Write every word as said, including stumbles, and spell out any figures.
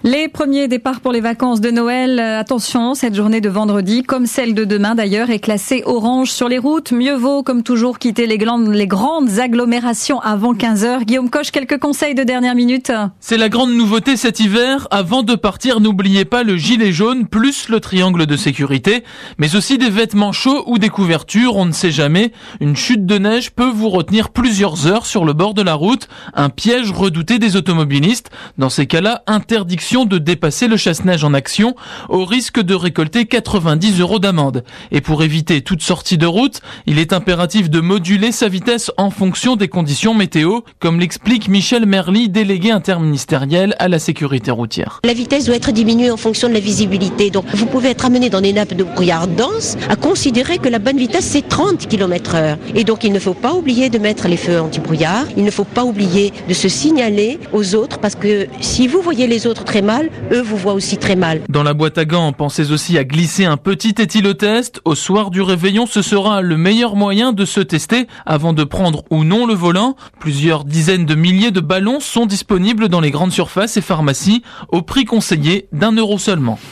Les premiers départs pour les vacances de Noël. Attention, cette journée de vendredi, comme celle de demain d'ailleurs, est classée orange sur les routes. Mieux vaut, comme toujours, quitter les grandes, les grandes agglomérations avant quinze heures. Guillaume Coche, quelques conseils de dernière minute. C'est la grande nouveauté cet hiver. Avant de partir, n'oubliez pas le gilet jaune plus le triangle de sécurité, mais aussi des vêtements chauds ou des couvertures. On ne sait jamais. Une chute de neige peut vous retenir plusieurs heures sur le bord de la route. Un piège redouté des automobilistes. Dans ces cas-là, interdiction de dépasser le chasse-neige en action au risque de récolter quatre-vingt-dix euros d'amende. Et pour éviter toute sortie de route, il est impératif de moduler sa vitesse en fonction des conditions météo, comme l'explique Michel Merly, délégué interministériel à la sécurité routière. La vitesse doit être diminuée en fonction de la visibilité. Donc vous pouvez être amené dans des nappes de brouillard dense à considérer que la bonne vitesse c'est trente kilomètres heure. Et donc il ne faut pas oublier de mettre les feux anti-brouillard, il ne faut pas oublier de se signaler aux autres parce que si vous voyez les autres très mal, eux vous voient aussi très mal. Dans la boîte à gants, pensez aussi à glisser un petit éthylotest. Au soir du réveillon, ce sera le meilleur moyen de se tester avant de prendre ou non le volant. Plusieurs dizaines de milliers de ballons sont disponibles dans les grandes surfaces et pharmacies au prix conseillé d'un euro seulement.